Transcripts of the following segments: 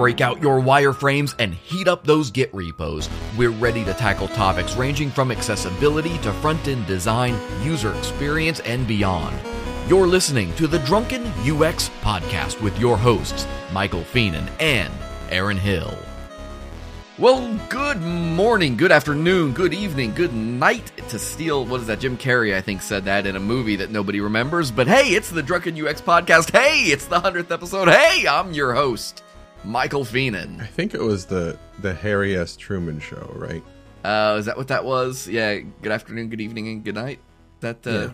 break out your wireframes and heat up those Git repos. We're ready to tackle topics ranging from accessibility to front-end design, user experience, and beyond. You're listening to the Drunken UX Podcast with your hosts, Michael Feenan and Aaron Hill. Well, good morning, good afternoon, good evening, good night to steal, what is that, Jim Carrey, I think, said that in a movie that nobody remembers, but hey, it's the Drunken UX Podcast, hey, it's the 100th episode, hey, I'm your host, Michael Feenan. I think it was the Harry S. Truman Show, right? Is that what that was? Yeah, good afternoon, good evening, and good night? Okay,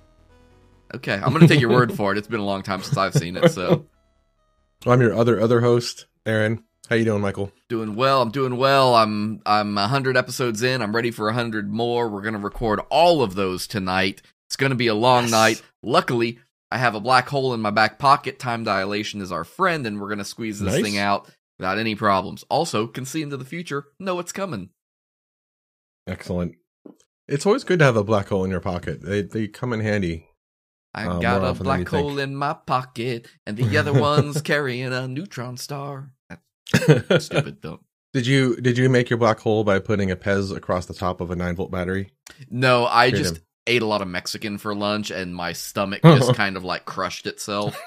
I'm gonna take your word for it, it's been a long time since I've seen it, so. Well, I'm your other host, Aaron. How you doing, Michael? Doing well. I'm doing well. I'm 100 episodes in. I'm ready for 100 more. We're going to record all of those tonight. It's going to be a long night. Luckily, I have a black hole in my back pocket. Time dilation is our friend, and we're going to squeeze this thing out without any problems. Also, can see into the future, know what's coming. Excellent. It's always good to have a black hole in your pocket. They come in handy. I got a black hole in my pocket, and the other one's carrying a neutron star. Stupid though. Did you make your black hole by putting a Pez across the top of a 9-volt battery? No, I just ate a lot of Mexican for lunch, and my stomach just kind of like crushed itself.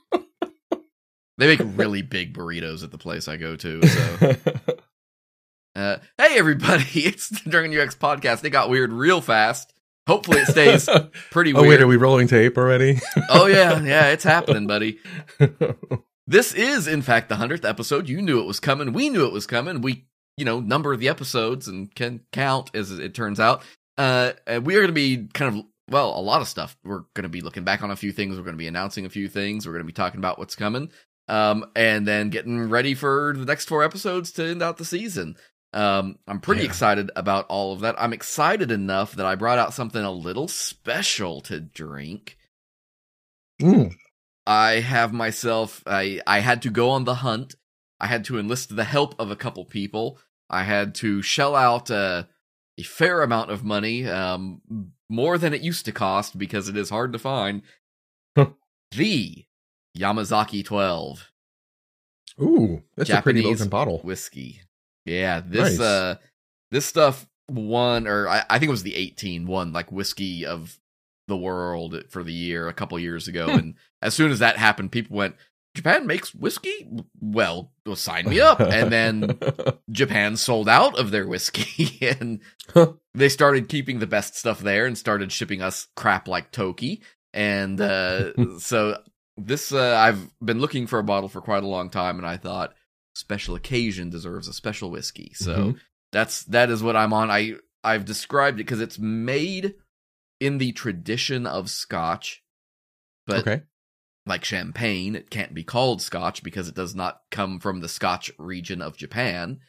They make really big burritos at the place I go to. So, hey everybody, it's the Drunken UX Podcast. It got weird real fast. Hopefully it stays pretty weird. Oh wait, are we rolling tape already? Oh yeah, it's happening, buddy. This is, in fact, the 100th episode. You knew it was coming. We knew it was coming. We, number the episodes and can count, as it turns out. We are going to be a lot of stuff. We're going to be looking back on a few things. We're going to be announcing a few things. We're going to be talking about what's coming. And then getting ready for the next 4 episodes to end out the season. I'm pretty excited about all of that. I'm excited enough that I brought out something a little special to drink. I have myself, I had to go on the hunt. I had to enlist the help of a couple people. I had to shell out a fair amount of money, more than it used to cost because it is hard to find. The Yamazaki 12. Ooh, that's Japanese a pretty looking bottle. Whiskey. Yeah, this stuff won, or I think it was the 18 won, like whiskey of the world for the year a couple years ago, and as soon as that happened, people went, Japan makes whiskey? Well, sign me up. And then Japan sold out of their whiskey, and they started keeping the best stuff there and started shipping us crap like Toki. And so this, I've been looking for a bottle for quite a long time, and I thought, special occasion deserves a special whiskey. So that is what I'm on. I've described it because it's made in the tradition of Scotch, but like champagne, it can't be called Scotch because it does not come from the Scotch region of Japan.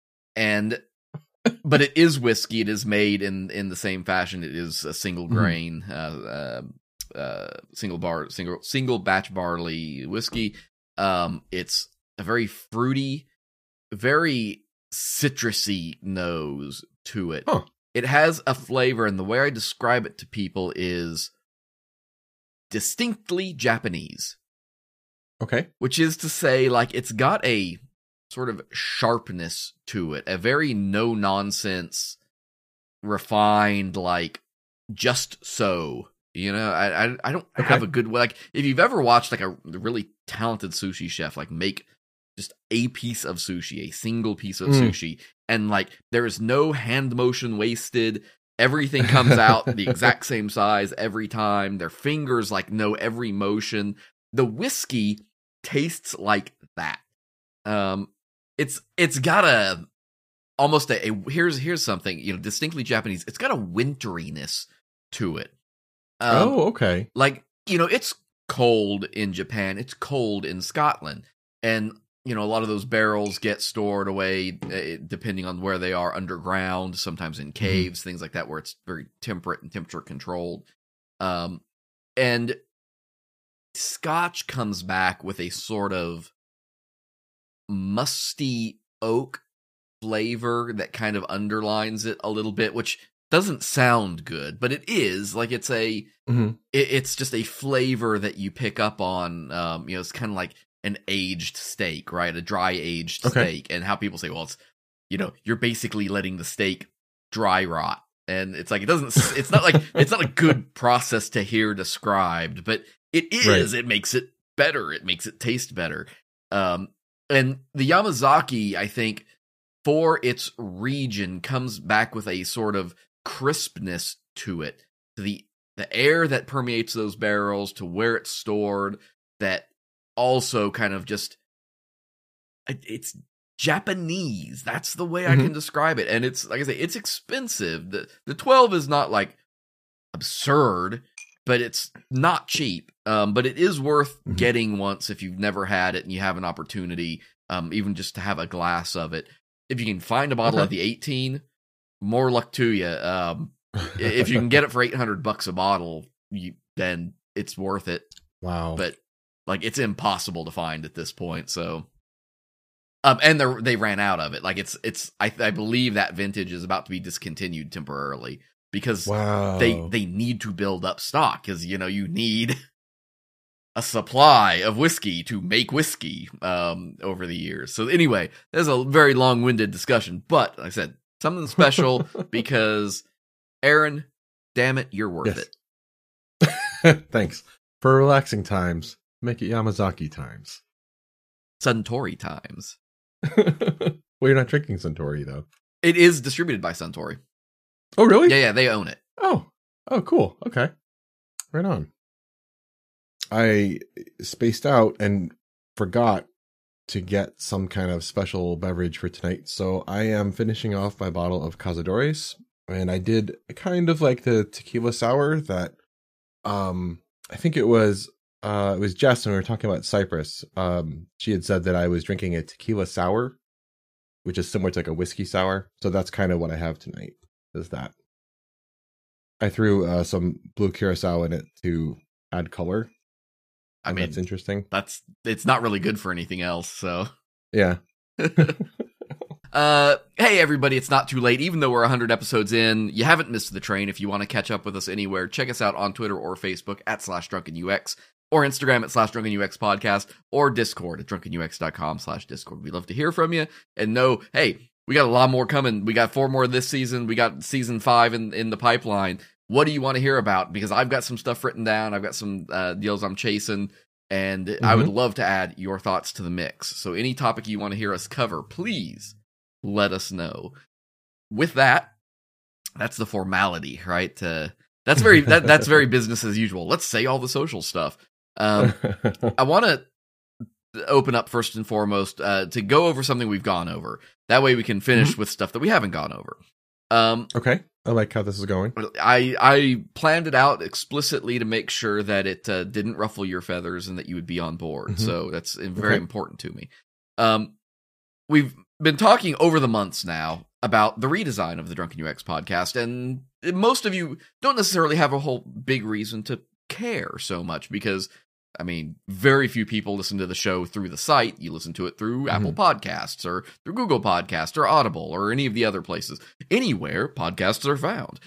But it is whiskey. It is made in the same fashion. It is a single grain, single batch barley whiskey. It's a very fruity, very citrusy nose to it. It has a flavor, and the way I describe it to people is distinctly Japanese. Okay. Which is to say, like, it's got a sort of sharpness to it, a very no-nonsense, refined, like, just so. I don't have a good way. Like, if you've ever watched, like, a really talented sushi chef, like, make just a piece of sushi, a single piece of sushi, and like there is no hand motion wasted. Everything comes out the exact same size every time. Their fingers like know every motion. The whiskey tastes like that. It's got almost here's something, distinctly Japanese. It's got a winteriness to it. Okay. Like, it's cold in Japan. It's cold in Scotland. And a lot of those barrels get stored away, depending on where they are, underground, sometimes in caves, things like that, where it's very temperate and temperature controlled. And Scotch comes back with a sort of musty oak flavor that kind of underlines it a little bit, which doesn't sound good, but it is. Like, it's it's just a flavor that you pick up on. It's kind of like an aged steak, right? A dry aged steak, and how people say, well, it's, you know, you're basically letting the steak dry rot. And it's like, it's not like, it's not a good process to hear described, but it is. Right. It makes it better. It makes it taste better. And the Yamazaki, I think, for its region, comes back with a sort of crispness to it. To the air that permeates those barrels, to where it's stored, that also kind of just, it's Japanese. That's the way I can describe it. And it's, like I say, it's expensive. The 12 is not like absurd, but it's not cheap. But it is worth getting once if you've never had it and you have an opportunity, even just to have a glass of it. If you can find a bottle of the 18, more luck to you. If you can get it for $800 a bottle, then it's worth it. Wow. But like, it's impossible to find at this point. So, and they ran out of it. Like I believe that vintage is about to be discontinued temporarily because they need to build up stock, because, you know, you need a supply of whiskey to make whiskey over the years. So anyway, there's a very long-winded discussion, but like I said, something special because Aaron, damn it, you're worth it. Thanks. For relaxing times, make it Yamazaki times. Suntory times. Well, you're not drinking Suntory, though. It is distributed by Suntory. Oh, really? Yeah, they own it. Oh, cool. Okay. Right on. I spaced out and forgot to get some kind of special beverage for tonight, so I am finishing off my bottle of Cazadores, and I did kind of like the tequila sour that, I think it was Jess, when we were talking about Cyprus. She had said that I was drinking a tequila sour, which is similar to like a whiskey sour. So that's kind of what I have tonight, is that. I threw some blue curacao in it to add color. I mean, that's interesting. It's not really good for anything else, so. Yeah. Hey everybody, it's not too late. Even though we're 100 episodes in, you haven't missed the train. If you want to catch up with us anywhere, check us out on Twitter or Facebook @/DrunkenUX, or Instagram @/DrunkenUX podcast, or Discord at drunkenux.com/Discord. We'd love to hear from you and know, hey, we got a lot more coming. We got 4 more this season. We got season 5 in the pipeline. What do you want to hear about? Because I've got some stuff written down. I've got some deals I'm chasing, and I would love to add your thoughts to the mix. So any topic you want to hear us cover, please let us know. With that, that's the formality, right? That's very that's very business as usual. Let's say all the social stuff. I want to open up first and foremost to go over something we've gone over. That way we can finish with stuff that we haven't gone over. Okay. I like how this is going. I planned it out explicitly to make sure that it didn't ruffle your feathers and that you would be on board. So that's very important to me. We've been talking over the months now about the redesign of the Drunken UX podcast, and most of you don't necessarily have a whole big reason to care so much because, I mean, very few people listen to the show through the site. You listen to it through Apple Podcasts or through Google Podcasts or Audible or any of the other places. Anywhere podcasts are found.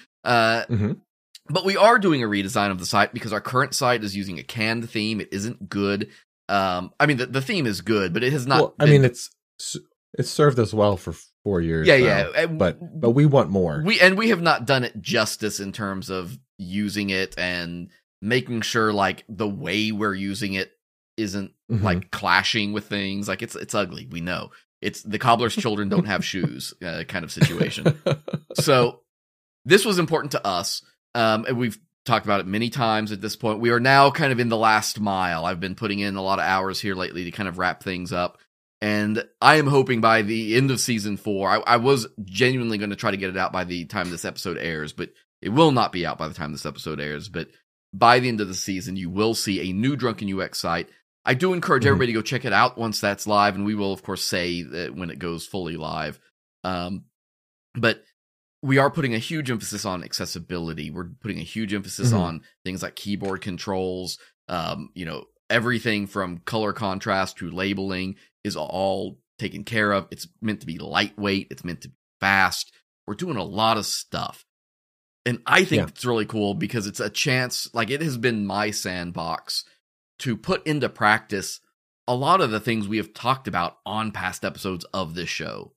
But we are doing a redesign of the site because our current site is using a canned theme. It isn't good. I mean, the theme is good, but it has not. Well, I mean, it's served us well for 4 years. Yeah. But we want more. We have not done it justice in terms of using it and making sure like the way we're using it isn't like clashing with things. Like it's ugly. We know it's the cobbler's children don't have shoes kind of situation. So this was important to us. And we've talked about it many times at this point. We are now kind of in the last mile. I've been putting in a lot of hours here lately to kind of wrap things up. And I am hoping by the end of season 4, I was genuinely going to try to get it out by the time this episode airs, but it will not be out by the time this episode airs. But by the end of the season, you will see a new Drunken UX site. I do encourage everybody to go check it out once that's live, and we will, of course, say that when it goes fully live. But we are putting a huge emphasis on accessibility. We're putting a huge emphasis on things like keyboard controls. Everything from color contrast to labeling is all taken care of. It's meant to be lightweight. It's meant to be fast. We're doing a lot of stuff. And I think it's really cool because it's a chance, like it has been my sandbox to put into practice a lot of the things we have talked about on past episodes of this show.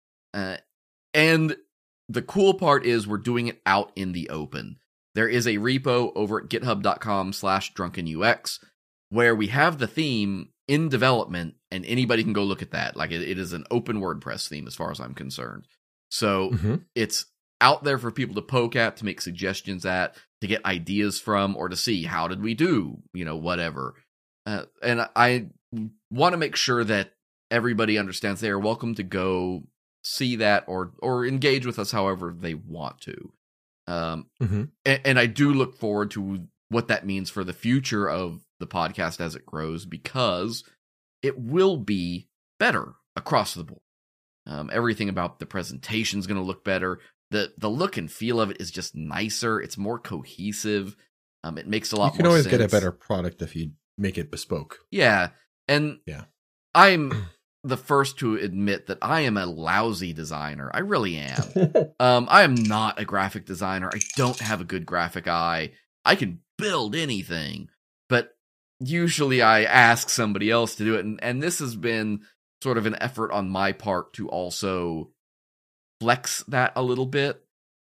And the cool part is we're doing it out in the open. There is a repo over at github.com/drunkenux where we have the theme in development, and anybody can go look at that. Like, it is an open WordPress theme as far as I'm concerned. So it's out there for people to poke at, to make suggestions at, to get ideas from, or to see how did we do, whatever. And I want to make sure that everybody understands they are welcome to go see that or engage with us however they want to. And I do look forward to what that means for the future of the podcast as it grows, because it will be better across the board. Everything about the presentation is going to look better. The look and feel of it is just nicer. It's more cohesive. It makes a lot more sense. You can always get a better product if you make it bespoke. Yeah. And I'm the first to admit that I am a lousy designer. I really am. I am not a graphic designer. I don't have a good graphic eye. I can build anything, but usually I ask somebody else to do it. And this has been sort of an effort on my part to also flex that a little bit.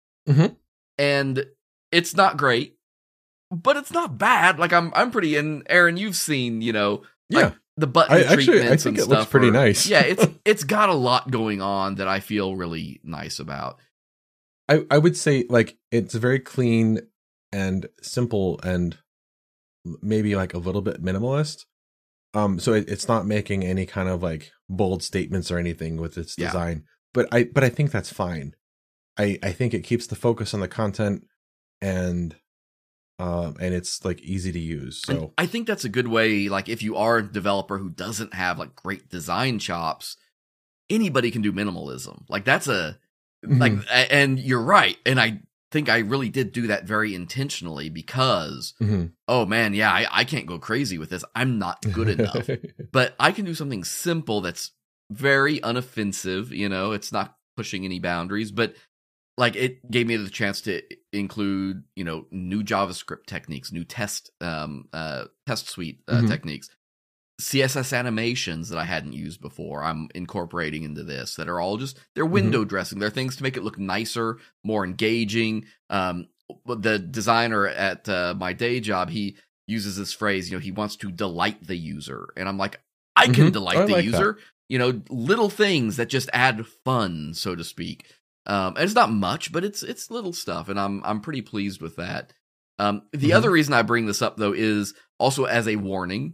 And it's not great, but it's not bad. Like, I'm pretty, and Aaron, you've seen, the button treatments I think it looks pretty nice. Yeah, it's got a lot going on that I feel really nice about. I would say, like, it's very clean and simple and maybe like a little bit minimalist. So it's not making any kind of like bold statements or anything with its design. But I think that's fine. I think it keeps the focus on the content, and it's like easy to use. So and I think that's a good way. Like, if you are a developer who doesn't have like great design chops, anybody can do minimalism. Like, that's and you're right. And I think I really did do that very intentionally, because, oh man, I can't go crazy with this. I'm not good enough, but I can do something simple that's very unoffensive. It's not pushing any boundaries, but like, it gave me the chance to include, new JavaScript techniques, new test suite techniques, CSS animations that I hadn't used before. I'm incorporating into this that are all just, they're window dressing. They're things to make it look nicer, more engaging. The designer at my day job, he uses this phrase, he wants to delight the user. And I'm like, I can delight the user, little things that just add fun, so to speak. And it's not much, but it's little stuff, and I'm pretty pleased with that. The other reason I bring this up, though, is also as a warning,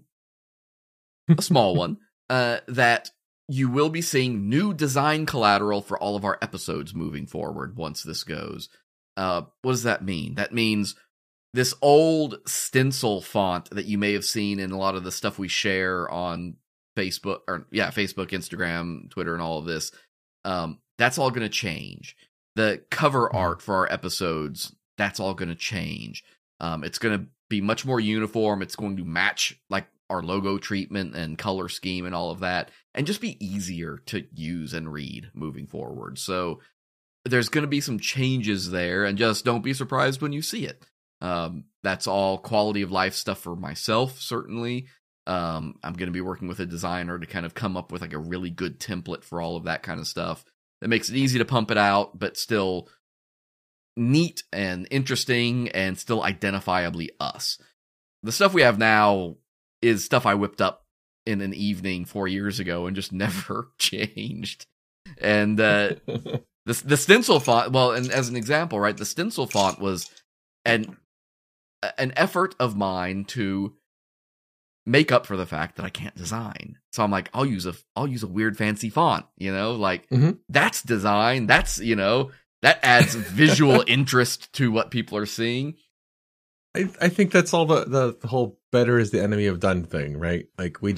a small one, that you will be seeing new design collateral for all of our episodes moving forward once this goes. What does that mean? That means this old stencil font that you may have seen in a lot of the stuff we share on Facebook, Facebook, Instagram, Twitter, and all of this. That's all going to change. The cover art for our episodes, that's all going to change. It's going to be much more uniform. It's going to match like our logo treatment and color scheme and all of that, and just be easier to use and read moving forward. So there's going to be some changes there, and just don't be surprised when you see it. That's all quality of life stuff for myself, certainly. I'm going to be working with a designer to kind of come up with like a really good template for all of that kind of stuff that makes it easy to pump it out, but still neat and interesting and still identifiably us. The stuff we have now is stuff I whipped up in an evening 4 years ago and just never changed. And the stencil font, well, and as an example, right, the stencil font was an effort of mine to make up for the fact that I can't design. So I'm like, I'll use a weird fancy font, that's design. That's, that adds visual interest to what people are seeing. I think that's all the whole better is the enemy of done thing, right? Like, we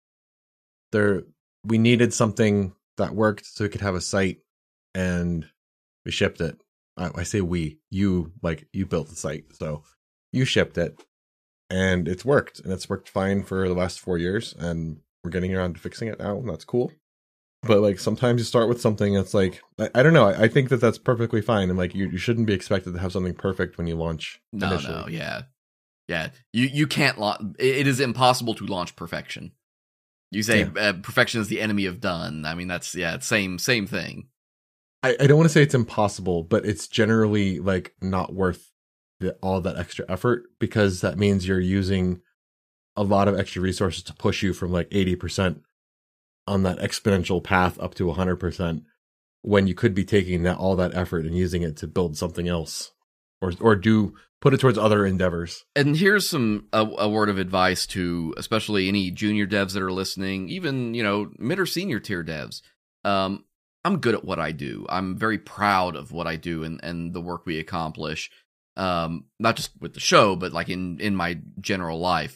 needed something that worked so we could have a site, and we shipped it. I say you built the site, so you shipped it. And it's worked, and it's worked fine for the last 4 years, and we're getting around to fixing it now, and that's cool. But like, sometimes you start with something that's like, I don't know. I think that's perfectly fine, and like, you shouldn't be expected to have something perfect when you launch. Initially. No, yeah. You can't launch. It is impossible to launch perfection. You say perfection is the enemy of done. I mean, that's it's same thing. I don't want to say it's impossible, but it's generally like not worth all that extra effort, because that means you're using a lot of extra resources to push you from like 80% on that exponential path up to 100%, when you could be taking all that effort and using it to build something else, or put it towards other endeavors. And here's a word of advice to especially any junior devs that are listening, even mid or senior tier devs. I'm good at what I do. I'm very proud of what I do and the work we accomplish. Not just with the show, but like in my general life.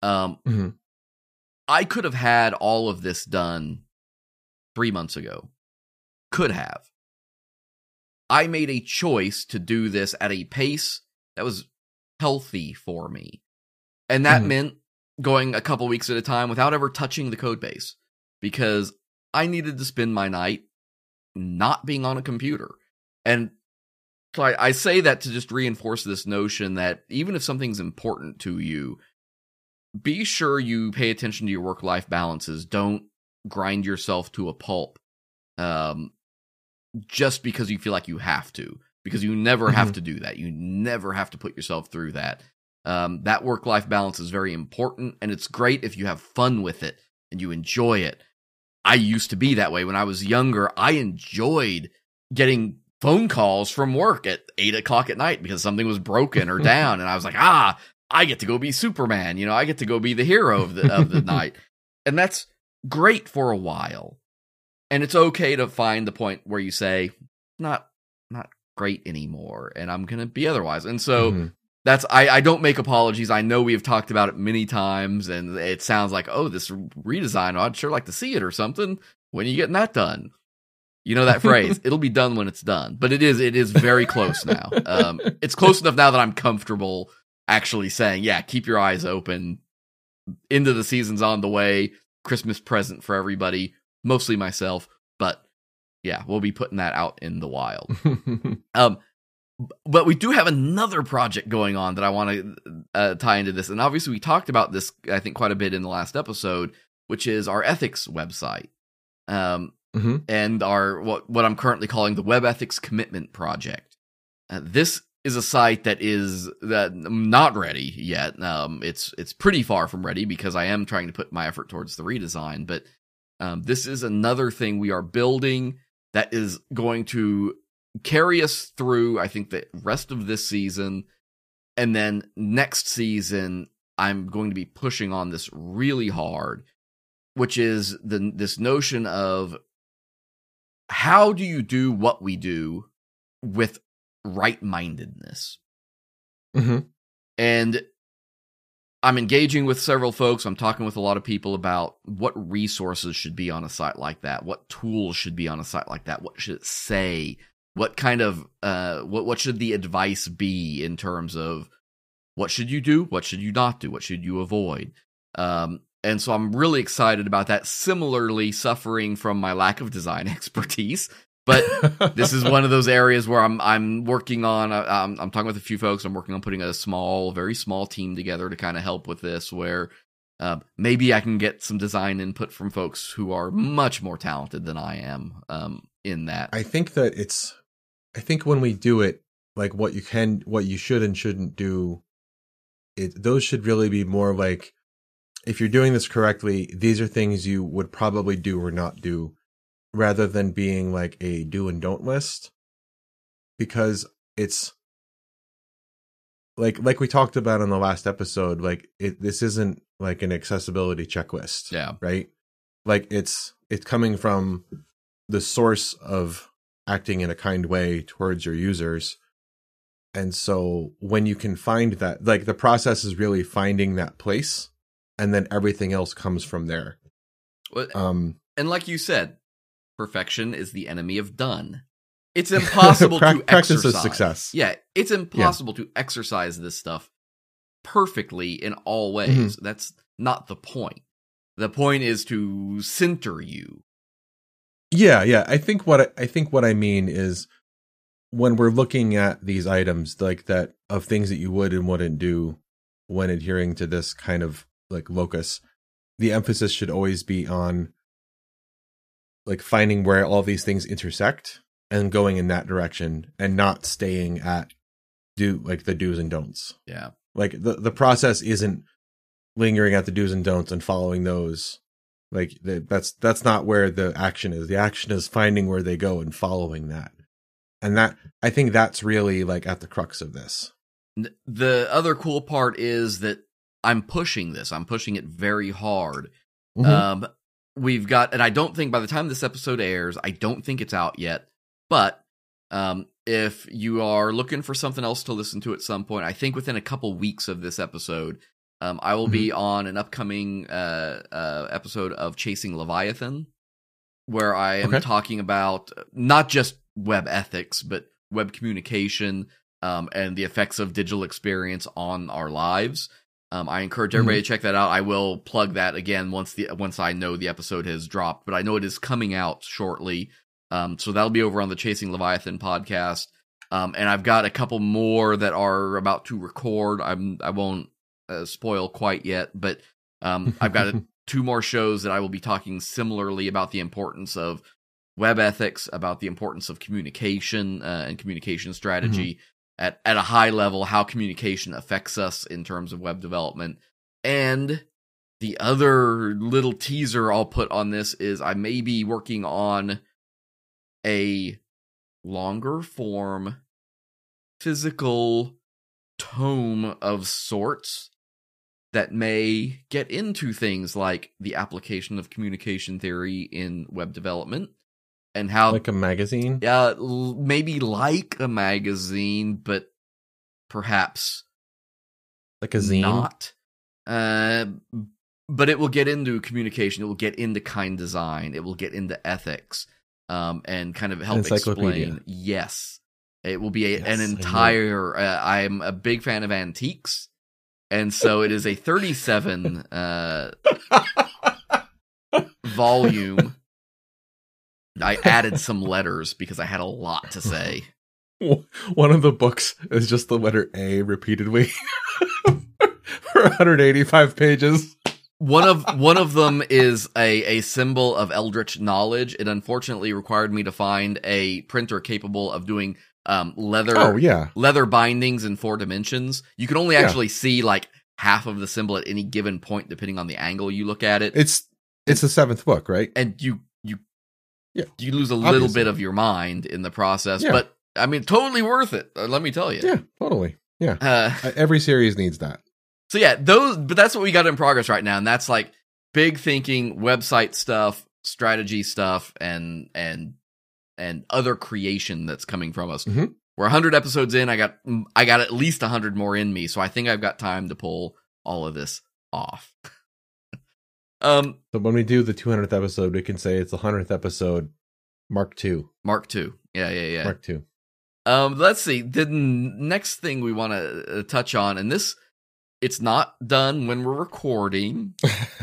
I could have had all of this done 3 months ago. Could have. I made a choice to do this at a pace that was healthy for me. And that meant going a couple weeks at a time without ever touching the code base, because I needed to spend my night not being on a computer. And so I say that to just reinforce this notion that even if something's important to you, be sure you pay attention to your work-life balances. Don't grind yourself to a pulp just because you feel like you have to, because you never have to do that. You never have to put yourself through that. That work-life balance is very important, and it's great if you have fun with it and you enjoy it. I used to be that way when I was younger. I enjoyed getting phone calls from work at 8 o'clock at night because something was broken or down, and I was like, I get to go be Superman. I get to go be the hero of the night, and that's great for a while. And it's okay to find the point where you say, not great anymore, and I'm gonna be otherwise. And so that's I don't make apologies. I know we have talked about it many times, and it sounds like, this redesign, I'd sure like to see it or something. When are you getting that done? You know that phrase, it'll be done when it's done. But it is very close now. It's close enough now that I'm comfortable actually saying, keep your eyes open. End of the season's on the way. Christmas present for everybody, mostly myself. But we'll be putting that out in the wild. But we do have another project going on that I want to tie into this. And obviously we talked about this, I think, quite a bit in the last episode, which is our ethics website. And our what I'm currently calling the Web Ethics Commitment Project. This is a site that is not ready yet. It's pretty far from ready because I am trying to put my effort towards the redesign. But this is another thing we are building that is going to carry us through, I think, the rest of this season. And then next season, I'm going to be pushing on this really hard, which is this notion of how do you do what we do with right-mindedness? And I'm engaging with several folks. I'm talking with a lot of people about what resources should be on a site like that, what tools should be on a site like that, what should it say, what kind of what should the advice be in terms of what should you do, what should you not do, what should you avoid. And so I'm really excited about that, similarly suffering from my lack of design expertise. But this is one of those areas where I'm working on, I'm talking with a few folks, I'm working on putting a very small team together to kind of help with this, where maybe I can get some design input from folks who are much more talented than I am in that. I think when we do it, like what you should and shouldn't do, those should really be more like, if you're doing this correctly, these are things you would probably do or not do, rather than being like a do and don't list. Because it's like we talked about in the last episode, like this isn't like an accessibility checklist. Yeah. Right? Like it's coming from the source of acting in a kind way towards your users. And so when you can find that, like the process is really finding that place, and then everything else comes from there. Well, and like you said, perfection is the enemy of done. It's impossible to practice exercise. Success. Yeah, it's impossible to exercise this stuff perfectly in all ways. That's not the point. The point is to center you. Yeah. I think what I mean is, when we're looking at these items like that of things that you would and wouldn't do when adhering to this kind of like locus, the emphasis should always be on like finding where all these things intersect and going in that direction, and not staying at the do's and don'ts. Yeah. Like the process isn't lingering at the do's and don'ts and following those. Like that's not where the action is. The action is finding where they go and following that. And that, I think that's really like at the crux of this. The other cool part is that I'm pushing this. I'm pushing it very hard. Mm-hmm. We've got, and I don't think by the time this episode airs, I don't think it's out yet. But if you are looking for something else to listen to at some point, I think within a couple weeks of this episode, I will be on an upcoming episode of Chasing Leviathan, where I am talking about not just web ethics, but web communication and the effects of digital experience on our lives. I encourage everybody to check that out. I will plug that again once I know the episode has dropped, but I know it is coming out shortly. So that'll be over on the Chasing Leviathan podcast. And I've got a couple more that are about to record. I won't spoil quite yet, but I've got 2 more shows that I will be talking similarly about the importance of web ethics, about the importance of communication and communication strategy at a high level, how communication affects us in terms of web development. And the other little teaser I'll put on this is I may be working on a longer form physical tome of sorts that may get into things like the application of communication theory in web development and how, like a magazine. Yeah, maybe like a magazine, but perhaps like a zine. Not. But it will get into communication. It will get into kind design. It will get into ethics, and kind of help explain. Yes, it will be an entire. I'm a big fan of antiques. And so it is a 37 volume. I added some letters because I had a lot to say. One of the books is just the letter A repeatedly for 185 pages. One of them is a symbol of eldritch knowledge. It unfortunately required me to find a printer capable of doing leather bindings in 4 dimensions. You can only actually see like half of the symbol at any given point depending on the angle you look at it. It's the 7th book, right? And you lose a little bit of your mind in the process, but I mean totally worth it, let me tell you. Yeah, totally. Yeah. Every series needs that. So yeah, but that's what we got in progress right now, and that's like big thinking, website stuff, strategy stuff, and other creation that's coming from us. Mm-hmm. We're 100 episodes in. I got at least 100 more in me, so I think I've got time to pull all of this off. So when we do the 200th episode, we can say it's the 100th episode, Mark II. Mark II. Yeah. Mark II. Let's see. The next thing we want to touch on, and this, it's not done when we're recording,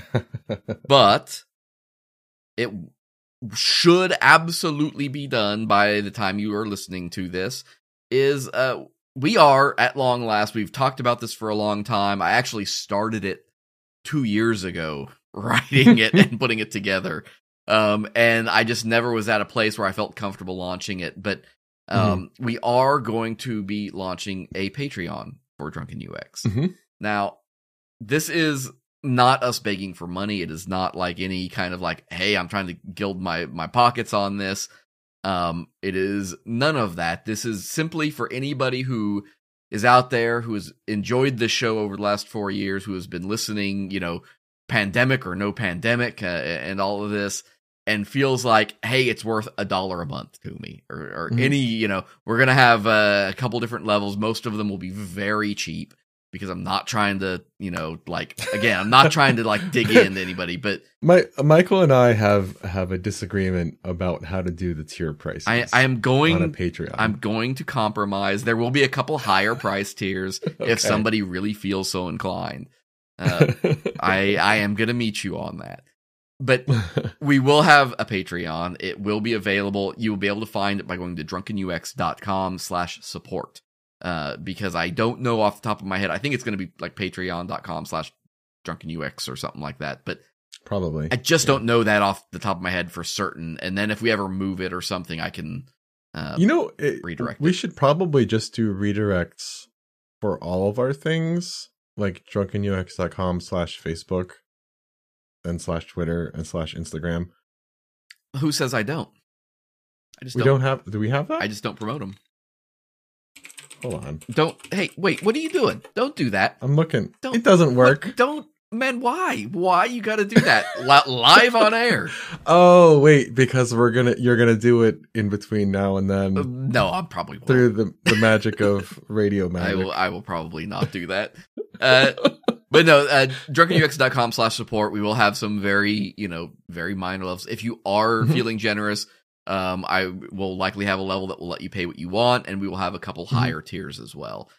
but it should absolutely be done by the time you are listening to this, is we are, at long last, we've talked about this for a long time. I actually started it 2 years ago, writing it and putting it together. And I just never was at a place where I felt comfortable launching it. But we are going to be launching a Patreon for Drunken UX. Mm-hmm. Now, this is not us begging for money. It is not like any kind of like, hey, I'm trying to gild my pockets on this. It is none of that. This is simply for anybody who is out there, who has enjoyed this show over the last 4 years, who has been listening, pandemic or no pandemic, and all of this, and feels like, hey, it's worth $1 a month to me, or any, we're going to have a couple different levels. Most of them will be very cheap, because I'm not trying to, I'm not trying to dig into anybody, but Michael and I have a disagreement about how to do the tier prices. I am going on a Patreon. I'm going to compromise. There will be a couple higher price tiers if somebody really feels so inclined. I am going to meet you on that. But we will have a Patreon. It will be available. You will be able to find it by going to drunkenux.com/support. Because I don't know off the top of my head. I think it's going to be like patreon.com/drunkenux or something like that. But Probably. I just don't know that off the top of my head for certain. And then if we ever move it or something, I can redirect we it. should probably just do redirects for all of our things, like drunkenux.com/Facebook and /Twitter and /Instagram. Who says I don't? Do we have that? I just don't promote them. Hold on. Hey, wait, what are you doing? Don't do that. I'm looking. It doesn't work. Man, why? Why you got to do that live on air? Oh, wait, because you're gonna do it in between now and then. No, I'm probably won't. Through the magic of radio magic. I will probably not do that. But no, drunkenux.com/support. We will have some very minor levels. If you are feeling generous, I will likely have a level that will let you pay what you want, and we will have a couple higher tiers as well.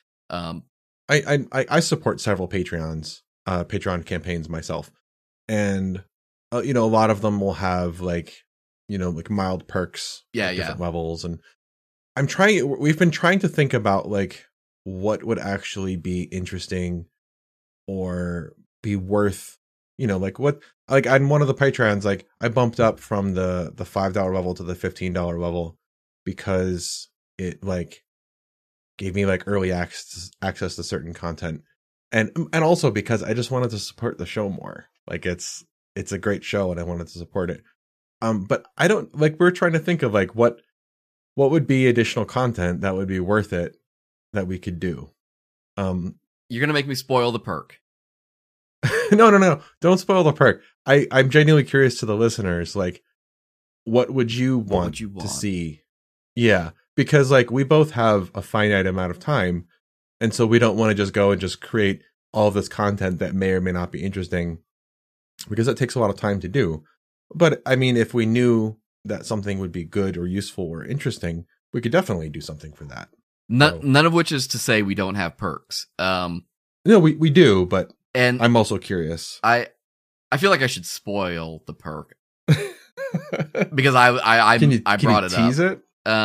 I support several Patreon campaigns myself, and a lot of them will have like mild perks, different levels, and we've been trying to think about like what would actually be interesting or be worth, like on one of the Patreons, like I bumped up from the $5 level to the $15 level because it like gave me like early access to certain content. And also because I just wanted to support the show more. Like it's a great show and I wanted to support it. But I don't we're trying to think of like what would be additional content that would be worth it that we could do. You're gonna make me spoil the perk. No. Don't spoil the perk. I'm genuinely curious to the listeners, like what would you want to see? Yeah. Because like we both have a finite amount of time. And so we don't want to just go and just create all of this content that may or may not be interesting because that takes a lot of time to do. But I mean, if we knew that something would be good or useful or interesting, we could definitely do something for that. None of which is to say we don't have perks. No, we do, but I'm also curious. I feel like I should spoil the perk because I brought it up. Tease it?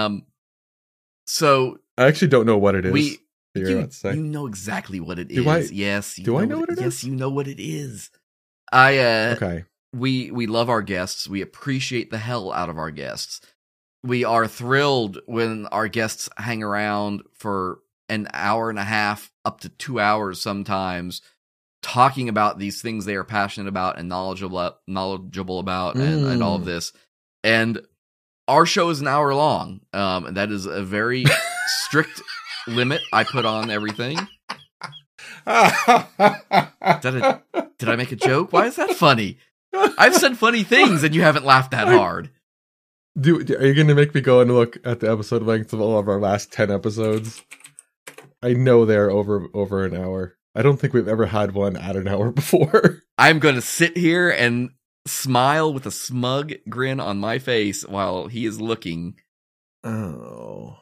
So I actually don't know what it is. You know exactly what it is. Yes. Do I know what it is? Yes, you know what it is. Okay. We love our guests. We appreciate the hell out of our guests. We are thrilled when our guests hang around for an hour and a half, up to 2 hours sometimes, talking about these things they are passionate about and knowledgeable about and all of this. And our show is an hour long. And that is a very strict limit I put on everything. Did I make a joke? Why is that funny? I've said funny things and you haven't laughed that hard. Are you going to make me go and look at the episode lengths of all of our last 10 episodes? I know they're over an hour. I don't think we've ever had one at an hour before. I'm going to sit here and smile with a smug grin on my face while he is looking. Oh.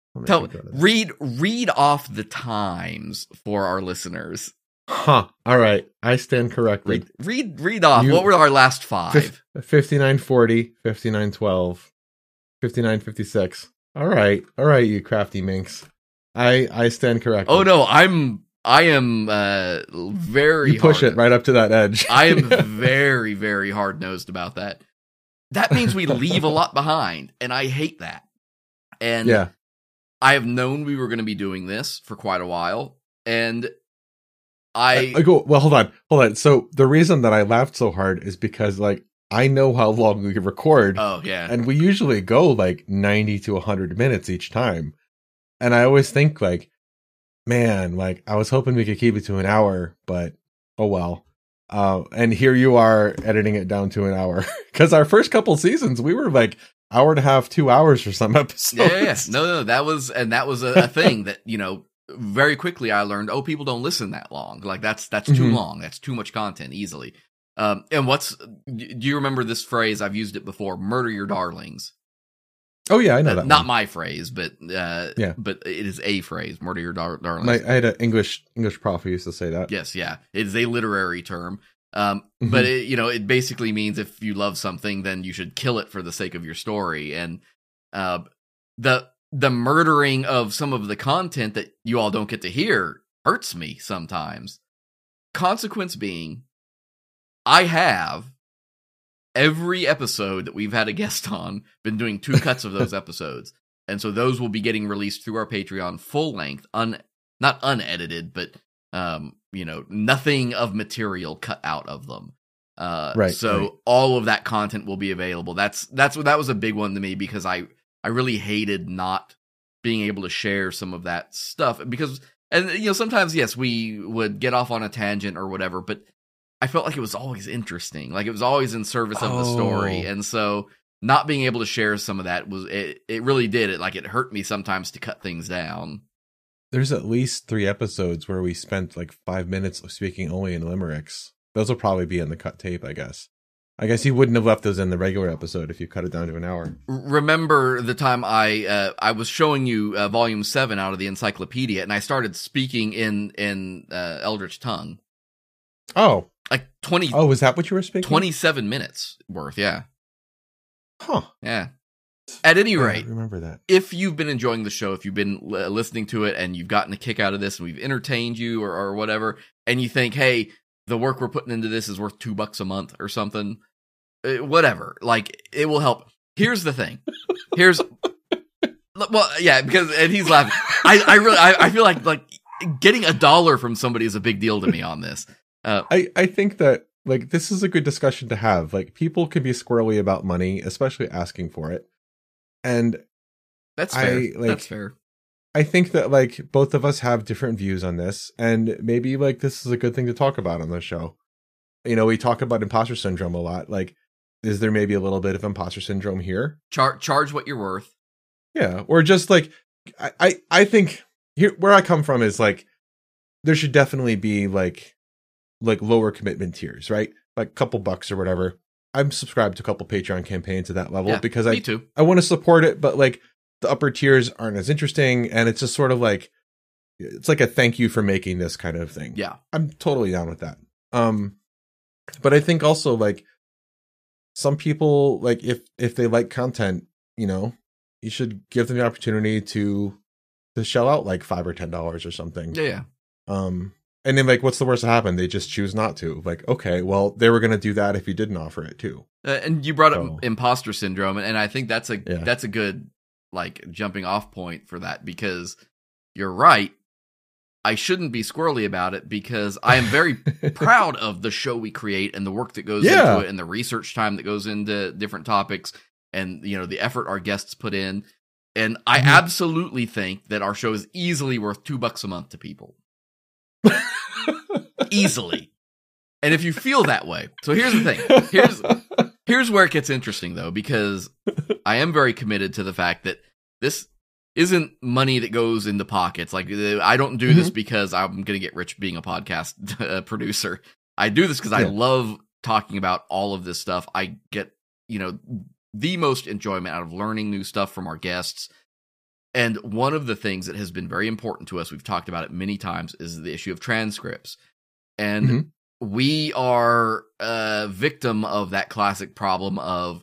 Read off the times for our listeners. Huh. All right. I stand corrected. Read off. What were our last 5? 5940, 5912, 5956. All right, you crafty minx. I stand corrected. Oh no, I am very. You push it right up to that edge. I am very, very hard nosed about that. That means we leave a lot behind, and I hate that. And yeah. I have known we were going to be doing this for quite a while, and I go, well, hold on. So the reason that I laughed so hard is because, like, I know how long we can record. Oh, yeah. And we usually go, like, 90 to 100 minutes each time. And I always think, like, man, like, I was hoping we could keep it to an hour, but, oh well. And here you are editing it down to an hour. Because our first couple seasons, we were, like, hour and a half, 2 hours for some episodes. Yeah. No, that was a thing that, very quickly I learned, people don't listen that long. Like that's too long. That's too much content easily. And do you remember this phrase? I've used it before. Murder your darlings. Oh yeah, I know that. Not one. My phrase, but yeah, but it is a phrase. Murder your darlings. I had an English prof who used to say that. Yes. Yeah. It is a literary term. But it basically means if you love something, then you should kill it for the sake of your story. And, the murdering of some of the content that you all don't get to hear hurts me sometimes. Consequence being, I have every episode that we've had a guest on, been doing 2 cuts of those episodes. And so those will be getting released through our Patreon full length, not unedited, but, nothing of material cut out of them. Right. So all of that content will be available. That was a big one to me, because I really hated not being able to share some of that stuff, because, and sometimes, yes, we would get off on a tangent or whatever, but I felt like it was always interesting. Like, it was always in service of the story. And so not being able to share some of that it really did it. Like, it hurt me sometimes to cut things down. There's at least 3 episodes where we spent like 5 minutes speaking only in limericks. Those will probably be in the cut tape, I guess. I guess you wouldn't have left those in the regular episode if you cut it down to an hour. Remember the time I was showing you Volume 7 out of the encyclopedia, and I started speaking in Eldritch Tongue. Oh. Like 20... Oh, was that what you were speaking? 27 minutes worth, yeah. Huh. Yeah. At any rate, I remember that. If you've been enjoying the show, if you've been listening to it and you've gotten a kick out of this and we've entertained you or whatever, and you think, hey, the work we're putting into this is worth $2 a month or something, whatever, like, it will help. Here's the thing. Well, yeah, because, and he's laughing. I feel like getting $1 from somebody is a big deal to me on this. I think that, like, this is a good discussion to have. Like, people can be squirrely about money, especially asking for it. And that's fair. That's fair. I think that, like, both of us have different views on this, and maybe, like, this is a good thing to talk about on the show. We talk about imposter syndrome a lot. Like, is there maybe a little bit of imposter syndrome here? Charge what you're worth. Yeah. Or just, like, I think here where I come from is, like, there should definitely be, like lower commitment tiers, right? Like a couple bucks or whatever. I'm subscribed to a couple Patreon campaigns at that level because me too. I want to support it, but, like, the upper tiers aren't as interesting, and it's just sort of like, it's like a thank you for making this kind of thing. Yeah. I'm totally down with that. But I think also, like, some people, like, if they like content, you should give them the opportunity to shell out like $5 or $10 or something. Yeah. And then, like, what's the worst that happened? They just choose not to. Like, okay, well, they were going to do that if you didn't offer it too. And you brought up imposter syndrome, and I think that's a good, like, jumping off point for that, because you're right. I shouldn't be squirrely about it, because I am very proud of the show we create and the work that goes into it and the research time that goes into different topics and, the effort our guests put in. And I absolutely think that our show is easily worth $2 a month to people. Easily. And if you feel that way, so here's the thing. Here's where it gets interesting, though, because I am very committed to the fact that this isn't money that goes into pockets. Like, I don't do this because I'm going to get rich being a podcast producer. I do this because I love talking about all of this stuff. I get, the most enjoyment out of learning new stuff from our guests. And one of the things that has been very important to us, we've talked about it many times, is the issue of transcripts. And we are a victim of that classic problem of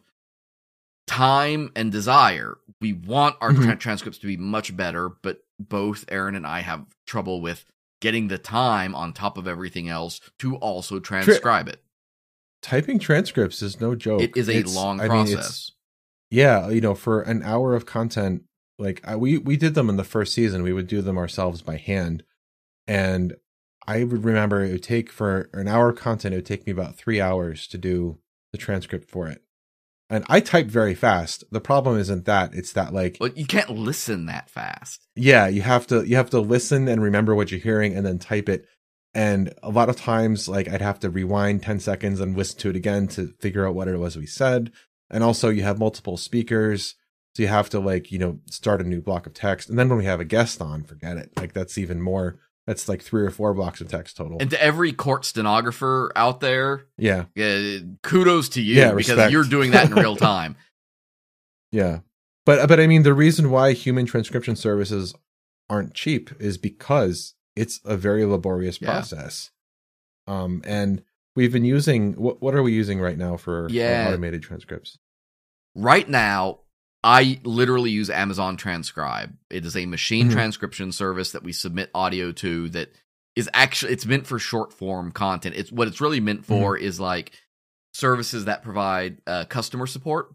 time and desire. We want our transcripts to be much better, but both Aaron and I have trouble with getting the time on top of everything else to also transcribe it. Typing transcripts is no joke. It is a long process. For an hour of content, like, we did them in the first season. We would do them ourselves by hand. And I would remember it would take, for an hour of content, it would take me about 3 hours to do the transcript for it. And I type very fast. The problem isn't that. It's that, like... But you can't listen that fast. Yeah, you have to listen and remember what you're hearing and then type it. And a lot of times, like, I'd have to rewind 10 seconds and listen to it again to figure out what it was we said. And also, you have multiple speakers. So you have to, like, start a new block of text. And then when we have a guest on, forget it. Like, that's even more... That's like 3 or 4 blocks of text total. And to every court stenographer out there, kudos to you, because respect. You're doing that in real time. Yeah. But I mean, the reason why human transcription services aren't cheap is because it's a very laborious process. And we've been using, what are we using right now for automated transcripts? Right now, I literally use Amazon Transcribe. It is a machine transcription service that we submit audio to that is actually, it's meant for short form content. What it's really meant for is, like, services that provide customer support.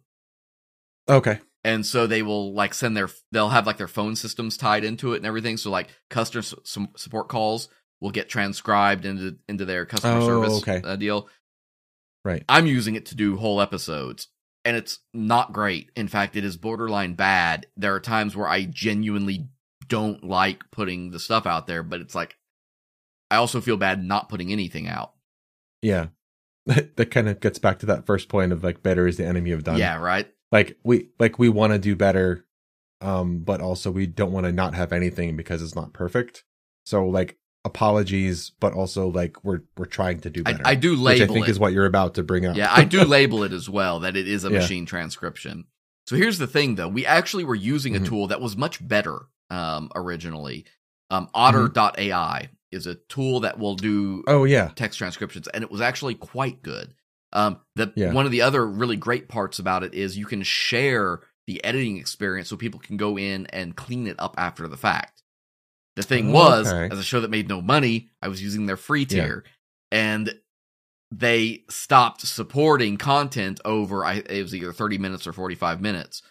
Okay. And so they will like they'll have like their phone systems tied into it and everything. So like customer support calls will get transcribed into their customer service deal. Right. I'm using it to do whole episodes, and it's not great. In fact, it is borderline bad. There are times where I genuinely don't like putting the stuff out there, but it's like, I also feel bad not putting anything out. Yeah. That kind of gets back to that first point of like, better is the enemy of done. Yeah, right. Like we want to do better, but also we don't want to not have anything because it's not perfect. So like, apologies, but also like we're trying to do better. I do label which I think it. Is what you're about to bring up. Yeah, I do label it as well, that it is a machine transcription. So here's the thing, though. We actually were using a tool that was much better originally. Otter.ai is a tool that will do text transcriptions, and it was actually quite good. One of the other really great parts about it is you can share the editing experience so people can go in and clean it up after the fact. The thing was, as a show that made no money, I was using their free tier, and they stopped supporting content over, it was either 30 minutes or 45 minutes.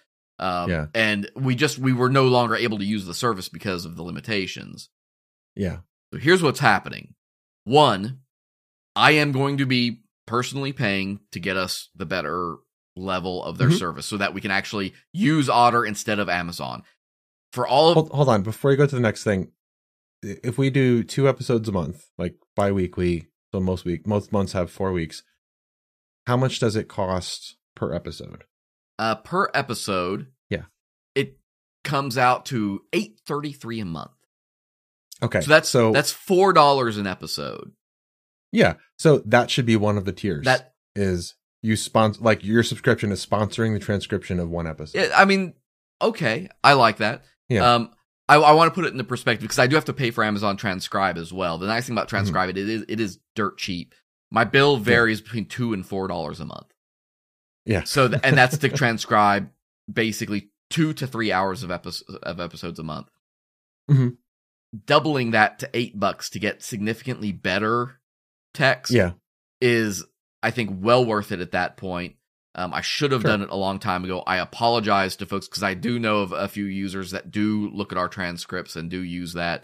And we were no longer able to use the service because of the limitations. Yeah. So here's what's happening. One, I am going to be personally paying to get us the better level of their service so that we can actually use Otter instead of Amazon. For all of hold on, before you go to the next thing, if we do 2 episodes a month, like bi-weekly, so most months have 4 weeks, how much does it cost per episode? Per episode, it comes out to $8.33 a month. Okay, so that's $4 an episode. Yeah, so that should be one of the tiers. That is you sponsor, like your subscription is sponsoring the transcription of one episode. I mean, okay, I like that. Yeah. I want to put it into perspective because I do have to pay for Amazon Transcribe as well. The nice thing about Transcribe, it is dirt cheap. My bill varies between $2 and $4 a month. Yeah. So and that's to transcribe basically 2 to 3 hours of episodes a month. Mm-hmm. Doubling that to $8 to get significantly better text is, I think, well worth it at that point. I should have done it a long time ago. I apologize to folks because I do know of a few users that do look at our transcripts and do use that.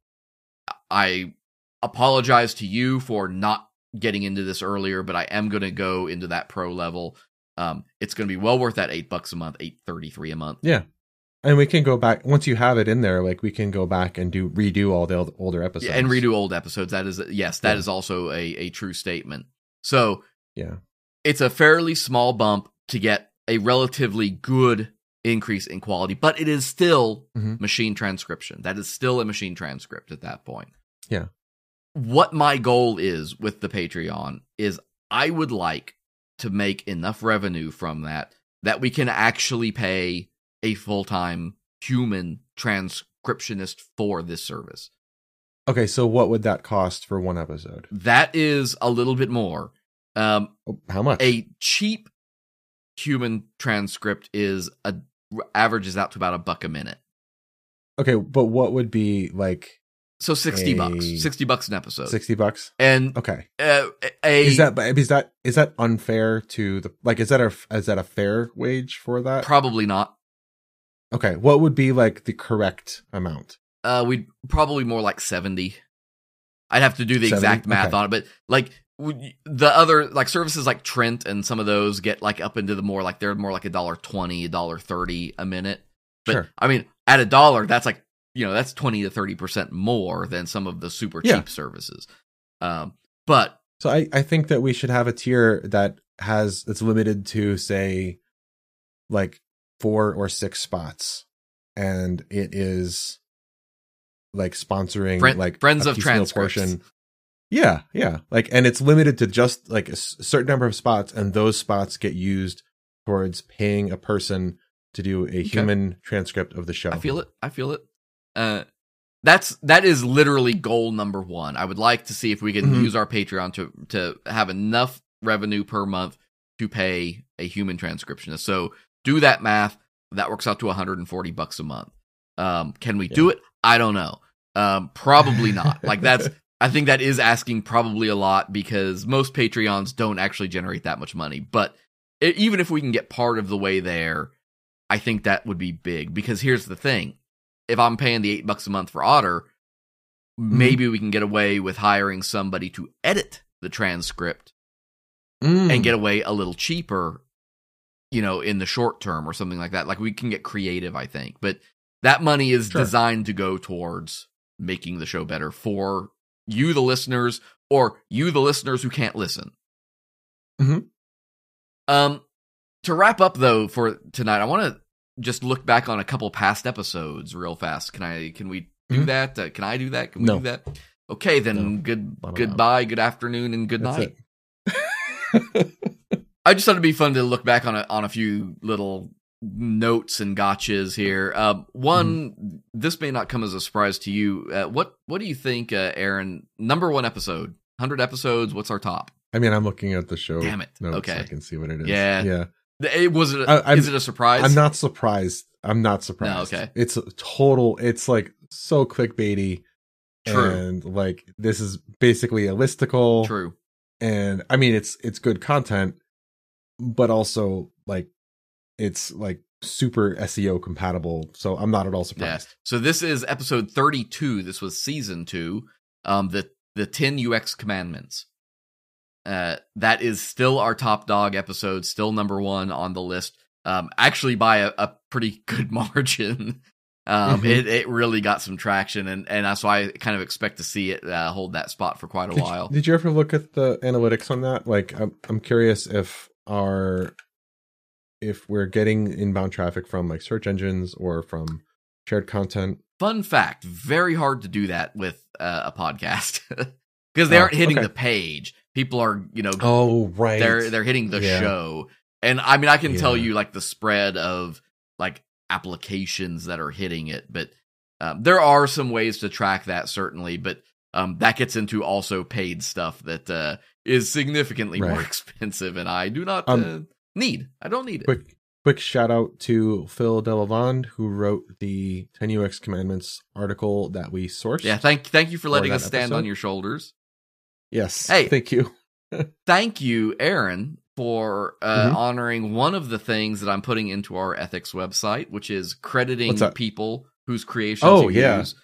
I apologize to you for not getting into this earlier, but I am going to go into that pro level. It's going to be well worth that $8 a month, $8.33 a month. Yeah. And we can go back once you have it in there, like we can go back and redo all the older episodes. Yeah, and redo old episodes. That is, that is also a true statement. So it's a fairly small bump to get a relatively good increase in quality, but it is still machine transcription. That is still a machine transcript at that point. Yeah. What my goal is with the Patreon is I would like to make enough revenue from that we can actually pay a full-time human transcriptionist for this service. Okay, so what would that cost for one episode? That is a little bit more. How much? A cheap human transcript averages out to about $1 a minute. Okay, but what would be like? So $60, $60 an episode, $60, and okay. Is that unfair to the like? Is that a fair wage for that? Probably not. Okay, what would be like the correct amount? We'd probably more like 70. I'd have to do the exact math on it, but like the other like services like Trent and some of those get like up into the more like they're more like $1.20, $1.30 a minute. But I mean, at $1, that's like, that's 20 to 30% more than some of the super cheap services. But so I think that we should have a tier that's limited to say like 4 or 6 spots, and it is like sponsoring like Friends of Transcripts. Portion. Yeah. Like, and it's limited to just like a certain number of spots, and those spots get used towards paying a person to do a human transcript of the show. I feel it. That is literally goal number 1. I would like to see if we can use our Patreon to have enough revenue per month to pay a human transcriptionist. So do that math. That works out to $140 a month. Can we do it? I don't know. Probably not. Like I think that is asking probably a lot because most Patreons don't actually generate that much money. But even if we can get part of the way there, I think that would be big. Because here's the thing. If I'm paying the $8 a month for Otter, maybe we can get away with hiring somebody to edit the transcript and get away a little cheaper, in the short term or something like that. Like, we can get creative, I think. But that money is designed to go towards making the show better for you, the listeners, or you, the listeners who can't listen. To wrap up, though, for tonight, I want to just look back on a couple past episodes real fast. Can we do that? Can I do that? Can we do that? Okay, then goodbye, good afternoon, and good night. I just thought it'd be fun to look back on a few little notes and gotchas here. One, this may not come as a surprise to you. What do you think, Aaron? Number one episode, 100 episodes. What's our top? I mean, I'm looking at the show. Damn it. Notes, okay, so I can see what it is. Yeah. Is it a surprise? I'm not surprised. No, okay. It's it's like so clickbaity. True. And like, this is basically a listicle. True. And I mean, it's good content, but also like, it's like super SEO compatible. So I'm not at all surprised. Yeah. So this is episode 32. This was season 2. The 10 UX commandments. That is still our top dog episode, still number 1 on the list. Actually by a pretty good margin. It really got some traction, and so I kind of expect to see it hold that spot for quite a while. Did you ever look at the analytics on that? Like, I'm curious if we're getting inbound traffic from like search engines or from shared content. Fun fact: very hard to do that with a podcast because they aren't hitting the page. People are, oh right, they're hitting the show, and I mean I can tell you like the spread of like applications that are hitting it, but there are some ways to track that certainly, but that gets into also paid stuff that is significantly more expensive, and I do not need. I don't need it. Quick shout out to Phil Delavande, who wrote the 10 UX Commandments article that we sourced. Yeah, thank you for letting us stand on your shoulders. Yes. Hey, thank you. Thank you, Aaron, for honoring one of the things that I'm putting into our ethics website, which is crediting people whose creations you use.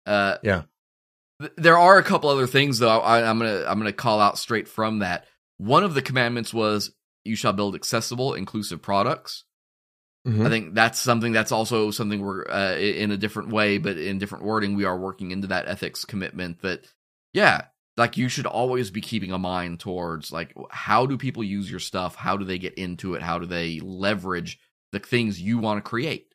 There are a couple other things, though. I'm gonna call out straight from that. One of the commandments was you shall build accessible, inclusive products. I think that's something that's also something we're in a different way, but in different wording, we are working into that ethics commitment. That like you should always be keeping a mind towards like, how do people use your stuff? How do they get into it? How do they leverage the things you want to create?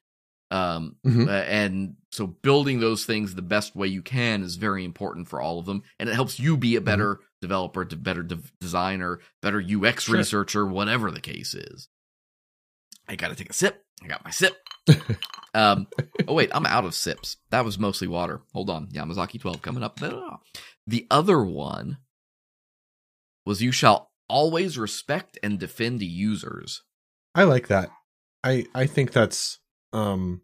And so building those things the best way you can is very important for all of them. And it helps you be a better developer, better designer, better UX researcher, whatever the case is. I got to take a sip. I got my sip. Oh wait, I'm out of sips. That was mostly water. Hold on. Yamazaki 12 coming up. The other one was you shall always respect and defend users. I like that. I think that's a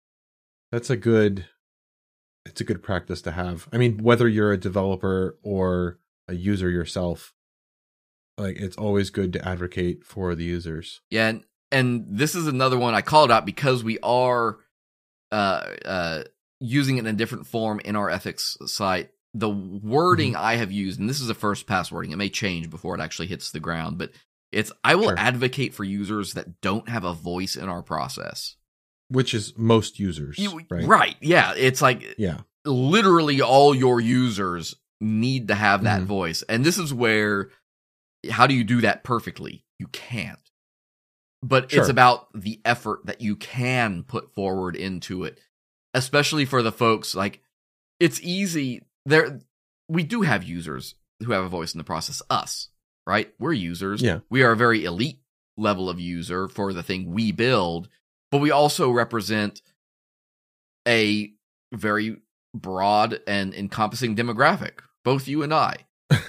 good practice to have. I mean, whether you're a developer or a user yourself, like it's always good to advocate for the users. Yeah, and this is another one I called out because we are using it in a different form in our ethics site. The wording I have used, and this is a first pass wording, it may change before it actually hits the ground, but it's I will advocate for users that don't have a voice in our process. Which is most users, right? Right, yeah. It's like literally all your users need to have that voice. And this is where, how do you do that perfectly? You can't. But it's about the effort that you can put forward into it, especially for the folks, like, it's easy. We do have users who have a voice in the process, us, right? We're users. Yeah. We are a very elite level of user for the thing we build, but we also represent a very broad and encompassing demographic, both you and I.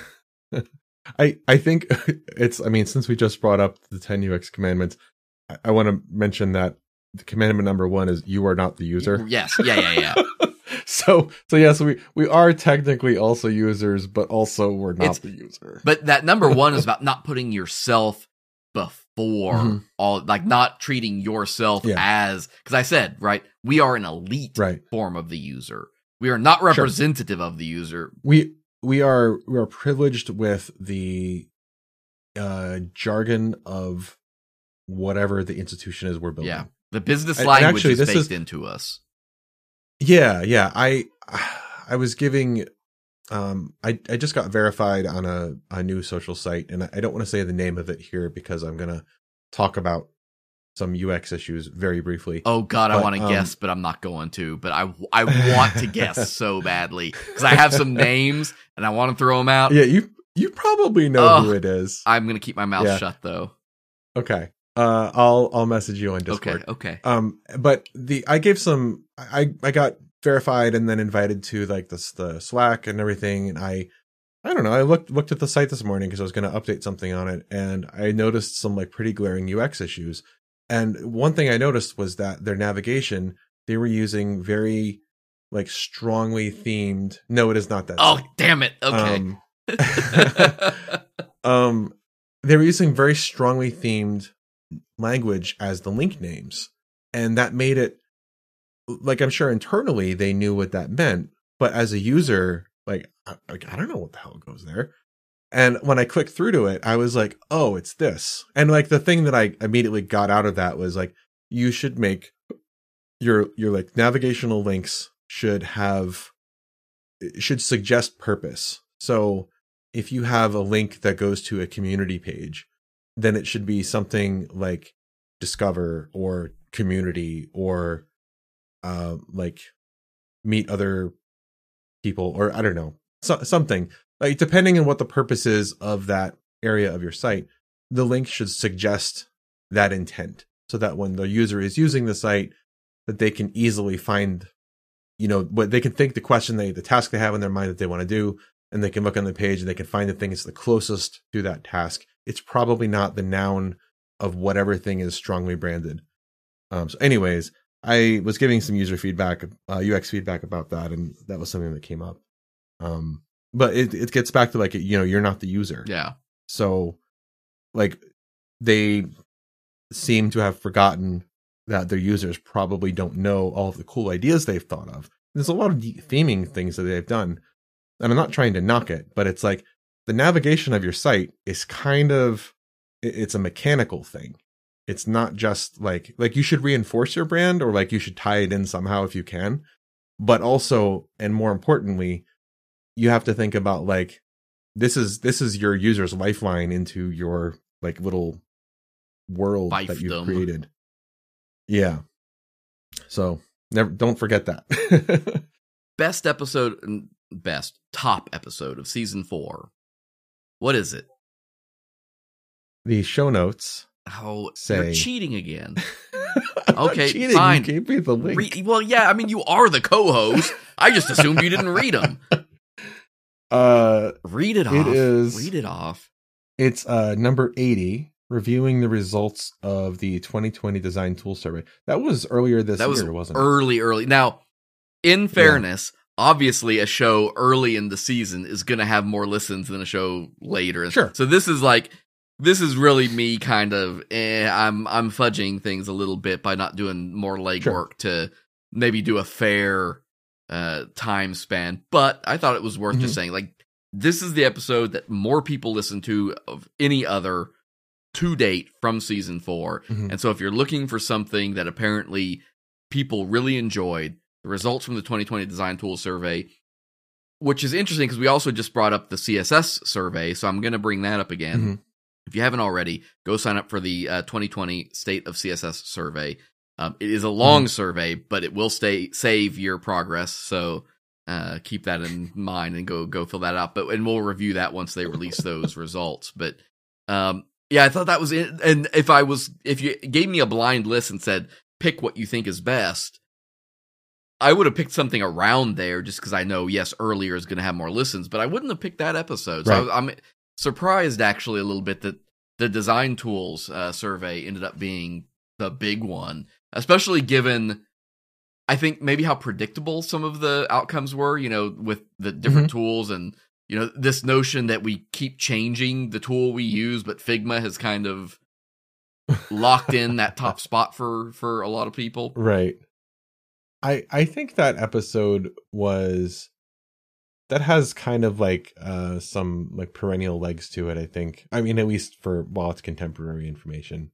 I think since we just brought up the 10 UX commandments, I want to mention that the commandment number 1 is you are not the user. Yes. Yeah. So yes, we are technically also users, but also we're not the user. But that number one is about not putting yourself before all, like not treating yourself as, because I said, right, we are an elite form of the user. We are not representative of the user. We are privileged with the jargon of whatever the institution is we're building. Yeah, the business language is baked into us. Yeah. I was giving. I just got verified on a new social site, and I don't want to say the name of it here because I'm gonna talk about some UX issues very briefly. Oh God, I want to guess, but I'm not going to. But I want to guess so badly because I have some names and I want to throw them out. Yeah, you probably know who it is. I'm gonna keep my mouth shut though. Okay. I'll message you on Discord. Okay. But I gave some. I got verified and then invited to like the Slack and everything, and I don't know. I looked at the site this morning because I was going to update something on it, and I noticed some like pretty glaring UX issues. And one thing I noticed was that their navigation, they were using very like strongly themed. No, it is not that. Oh, site. Damn it. Okay. They were using very strongly themed language as the link names, and that made it like, I'm sure internally they knew what that meant, but as a user, like I don't know what the hell goes there. And when I clicked through to it, I was like, oh, it's this. And like the thing that I immediately got out of that was like, you should make your like navigational links should suggest purpose. So if you have a link that goes to a community page, then it should be something like discover or community or like meet other people, or I don't know, something like, depending on what the purpose is of that area of your site, the link should suggest that intent so that when the user is using the site, that they can easily find, what they can think the question the task they have in their mind that they want to do, and they can look on the page and they can find the thing that's the closest to that task. It's probably not the noun of whatever thing is strongly branded. So anyways, I was giving some user feedback, UX feedback about that, and that was something that came up. But it gets back to like, you're not the user. Yeah. So like they seem to have forgotten that their users probably don't know all of the cool ideas they've thought of. There's a lot of theming things that they've done, and I'm not trying to knock it, but it's like the navigation of your site is kind of, it's a mechanical thing. It's not just like you should reinforce your brand, or like you should tie it in somehow if you can, but also, and more importantly, you have to think about like, this is your user's lifeline into your like little world that you've created. Yeah. So don't forget that. Top episode of season 4. What is it? The show notes. Oh, say... you're cheating again. Okay, cheating. Fine. You gave me the link. Well, yeah, I mean, you are the co-host. I just assumed you didn't read them. Read it off. Read it off. It's number 80, reviewing the results of the 2020 Design Tool Survey. That was earlier this year, wasn't it? Early. Now, in fairness, obviously a show early in the season is going to have more listens than a show later. Sure. So this is really me kind of, I'm fudging things a little bit by not doing more legwork to maybe do a fair time span. But I thought it was worth just saying, like, this is the episode that more people listen to of any other to date from season 4. And so if you're looking for something that apparently people really enjoyed, the results from the 2020 Design Tool Survey, which is interesting because we also just brought up the CSS survey, so I'm going to bring that up again. If you haven't already, go sign up for the 2020 State of CSS survey. It is a long survey, but it will save your progress, so keep that in mind and go fill that out. And we'll review that once they release those results. But yeah, I thought that was it. And if you gave me a blind list and said pick what you think is best, I would have picked something around there just because I know, yes, earlier is going to have more listens, but I wouldn't have picked that episode. So I'm surprised actually a little bit that the Design Tools survey ended up being the big one, especially given I think maybe how predictable some of the outcomes were, with the different tools and, this notion that we keep changing the tool we use, but Figma has kind of locked in that top spot for a lot of people. Right. I think that episode that has kind of like some like perennial legs to it, I think. I mean, at least while it's contemporary information.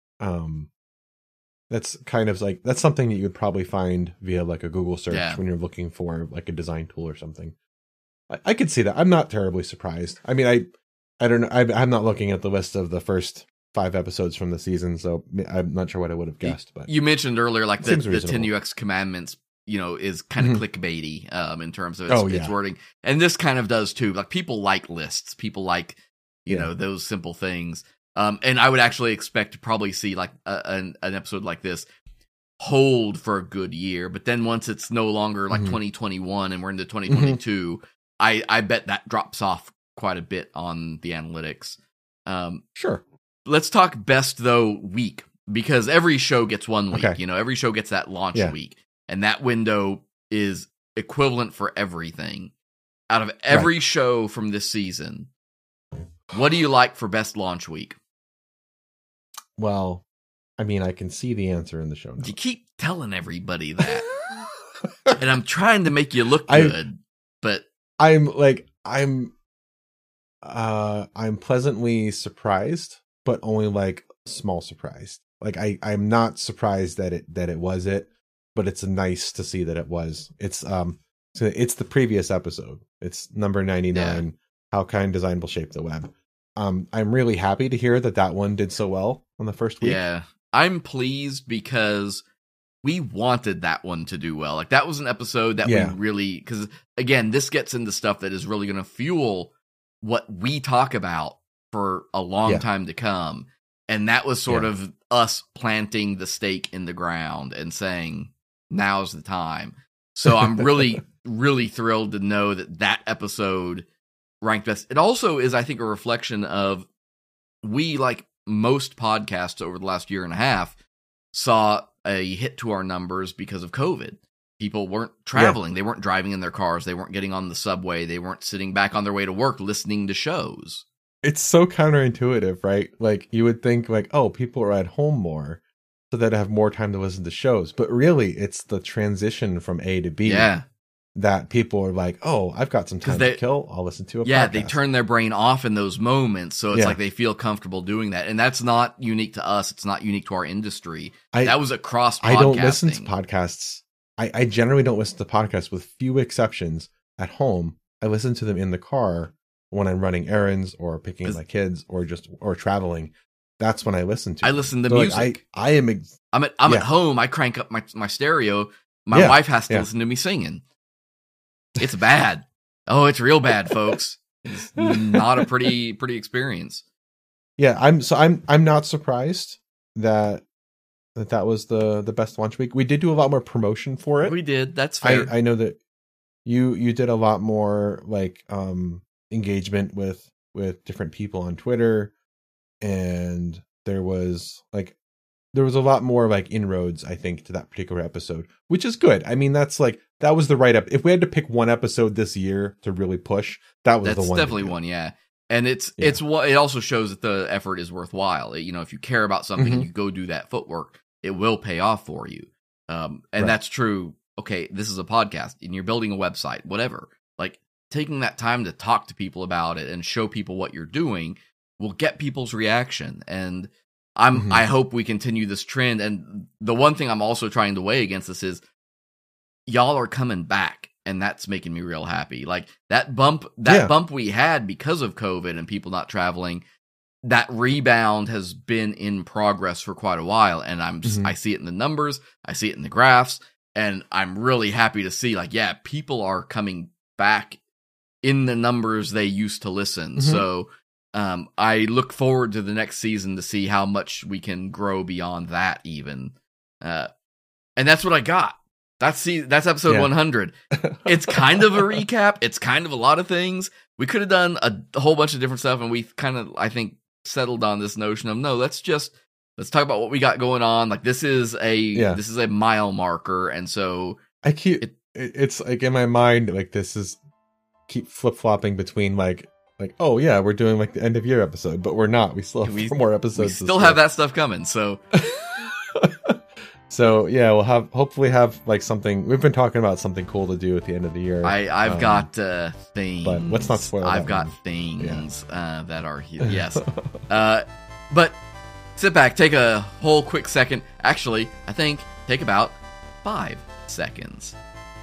That's kind of like, that's something that you would probably find via like a Google search when you're looking for like a design tool or something. I could see that. I'm not terribly surprised. I mean, I don't know. I'm not looking at the list of the first 5 episodes from the season, so I'm not sure what I would have guessed. But you mentioned earlier, like the 10 UX commandments, is kind of clickbaity in terms of its wording, and this kind of does too. Like people like lists, people like those simple things. And I would actually expect to probably see like an episode like this hold for a good year, but then once it's no longer like 2021 and we're into 2022, I bet that drops off quite a bit on the analytics. Sure. Let's talk best though week, because every show gets 1 week. Okay. Every show gets that launch week, and that window is equivalent for everything. Out of every show from this season, what do you like for best launch week? Well, I mean, I can see the answer in the show notes. You keep telling everybody that, and I'm trying to make you look good, but I'm pleasantly surprised, but only like small surprised. Like I'm not surprised that it was it, but it's nice to see that it was. It's the previous episode. It's number 99. How kind design will shape the web. I'm really happy to hear that one did so well on the first week. Yeah, I'm pleased because we wanted that one to do well. Like that was an episode that we really, because again, this gets into stuff that is really going to fuel what we talk about for a long time to come. And that was sort of us planting the stake in the ground and saying, now's the time. So I'm really, really thrilled to know that episode ranked best. It also is, I think, a reflection of we, like most podcasts over the last year and a half, saw a hit to our numbers because of COVID. People weren't traveling. They weren't driving in their cars. They weren't getting on the subway. They weren't sitting back on their way to work listening to shows. It's so counterintuitive, right? Like you would think like, oh, people are at home more, so they'd have more time to listen to shows. But really, it's the transition from A to B that people are like, oh, I've got some time to kill. I'll listen to a podcast. They turn their brain off in those moments. So it's like they feel comfortable doing that. And that's not unique to us. It's not unique to our industry. That was across podcasting. I don't listen to podcasts. I generally don't listen to podcasts, with few exceptions, at home. I listen to them in the car when I'm running errands or picking up my kids or traveling. That's when I listen to. I listen to music. I'm at home. I crank up my stereo. My wife has to listen to me singing. It's bad. Oh, it's real bad, folks. It's not a pretty experience. Yeah, I'm not surprised that was the best launch week. We did do a lot more promotion for it. We did. That's fair. I know that you did a lot more like engagement with different people on Twitter, and there was a lot more like inroads, I think, to that particular episode, which is good. I mean, that was the right if we had to pick one episode this year to really push, that's the one. That's definitely one, yeah. And it also shows that the effort is worthwhile. If you care about something and you go do that footwork, it will pay off for you. And that's true. Okay, this is a podcast and you're building a website, whatever. Like taking that time to talk to people about it and show people what you're doing will get people's reaction. And I hope we continue this trend. And the one thing I'm also trying to weigh against this is y'all are coming back, and that's making me real happy. Like that bump we had because of COVID and people not traveling, that rebound has been in progress for quite a while. And I see it in the numbers, I see it in the graphs, and I'm really happy to see people are coming back in the numbers they used to listen. So I look forward to the next season to see how much we can grow beyond that even. And that's what I got. That's episode 100. It's kind of a recap. It's kind of a lot of things. We could have done a whole bunch of different stuff, and we kind of, I think, settled on this notion of, no, let's just let's talk about what we got going on. Like this is a mile marker, and so it's like in my mind, like this is keep flip flopping between like oh yeah, we're doing like the end of year episode, but we're not. We still have 4 more episodes. We still have that stuff coming. So. So yeah, we'll hopefully have like something. We've been talking about something cool to do at the end of the year. I've got things, but let's not spoil. I've got things that are here. Yes, but sit back, take a whole quick second. Actually, I think take about 5 seconds.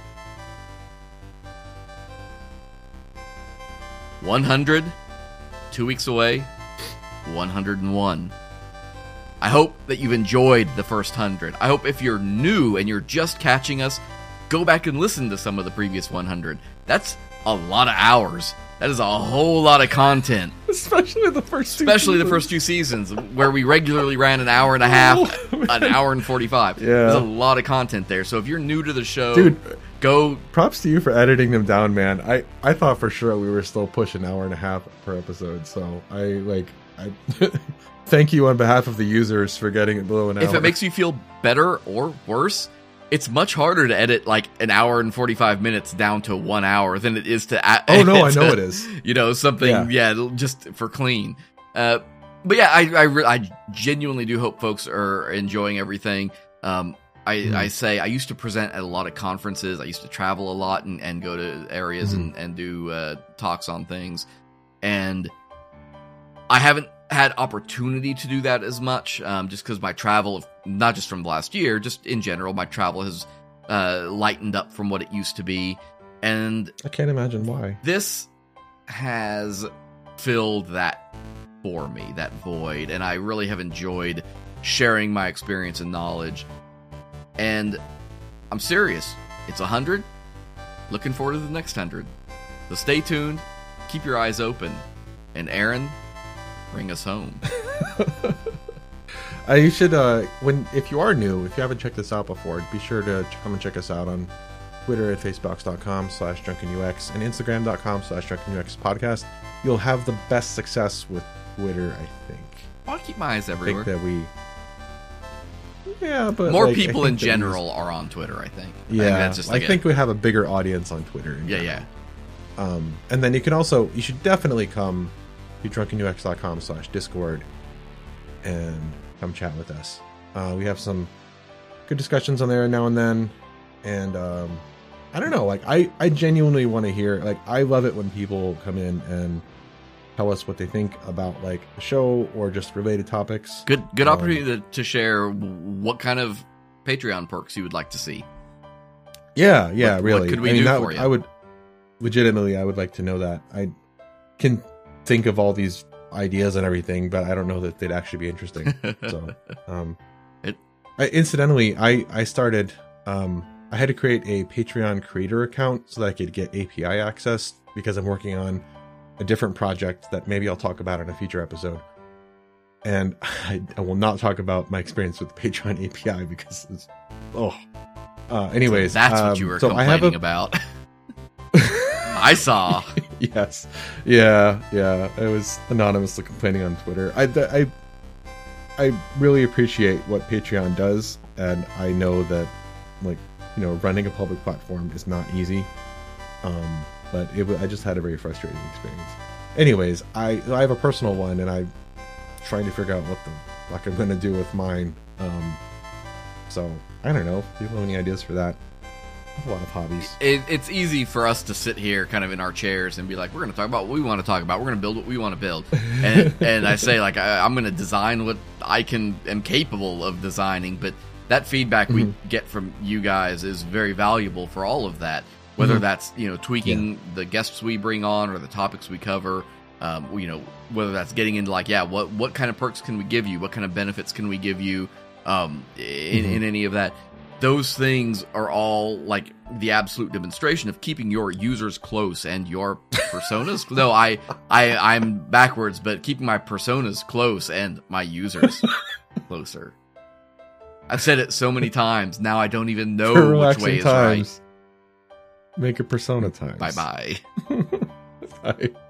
100, 2 weeks away. 101. I hope that you've enjoyed the first 100. I hope if you're new and you're just catching us, go back and listen to some of the previous 100. That's a lot of hours. That is a whole lot of content. Especially the first two seasons, where we regularly ran an hour and a half, an hour and 45. Yeah. There's a lot of content there. So if you're new to the show, dude, go. Props to you for editing them down, man. I thought for sure we were still pushing an hour and a half per episode. So I thank you on behalf of the users for getting it below an hour. If it makes you feel better or worse, it's much harder to edit like an hour and 45 minutes down to 1 hour than it is to I know it is. You know, something, just for clean. But yeah, I genuinely do hope folks are enjoying everything. I say I used to present at a lot of conferences. I used to travel a lot and go to areas and do talks on things. And I haven't had opportunity to do that as much, just because my travel, not just from last year, just in general, my travel has lightened up from what it used to be. And I can't imagine why. This has filled that for me, that void, and I really have enjoyed sharing my experience and knowledge. And I'm serious. It's 100. Looking forward to the next 100. So stay tuned. Keep your eyes open. And Aaron, bring us home. You should, if you are new, if you haven't checked this out before, be sure to come and check us out on Twitter at facebox.com/drunkenux and Instagram.com/drunkenux podcast. You'll have the best success with Twitter, I think. I'll keep my eyes everywhere. I think that but more people in general are on Twitter, I think. Yeah, I think we have a bigger audience on Twitter. Yeah. And then you should definitely come to drunkenux.com/discord and come chat with us. We have some good discussions on there now and then. And I don't know, like I genuinely want to hear, like I love it when people come in and tell us what they think about like the show or just related topics. Good opportunity to share what kind of Patreon perks you would like to see. Yeah, really. What could we do for you? I would like to know that. I can think of all these ideas and everything, but I don't know that they'd actually be interesting. So, incidentally, I started. I had to create a Patreon creator account so that I could get API access because I'm working on a different project that maybe I'll talk about in a future episode. And I will not talk about my experience with the Patreon API because it's anyways, so that's what you were complaining about. I saw. Yes. Yeah. I was anonymously complaining on Twitter. I really appreciate what Patreon does, and I know that, like, you know, running a public platform is not easy. But I just had a very frustrating experience. Anyways, I have a personal one, and I'm trying to figure out what the fuck I'm going to do with mine. So I don't know. Do you have any ideas for that? I have a lot of hobbies. It's easy for us to sit here kind of in our chairs and be like, we're going to talk about what we want to talk about. We're going to build what we want to build. And I say, like, I'm going to design what I am capable of designing. But that feedback we get from you guys is very valuable for all of that. Whether that's, you know, tweaking the guests we bring on or the topics we cover, you know, whether that's getting into like, what kind of perks can we give you? What kind of benefits can we give you in any of that? Those things are all like the absolute demonstration of keeping your users close and your personas. No, I'm backwards, but keeping my personas close and my users closer. I've said it so many times. Now I don't even know which way is right. Make a persona time. Bye-bye. Bye.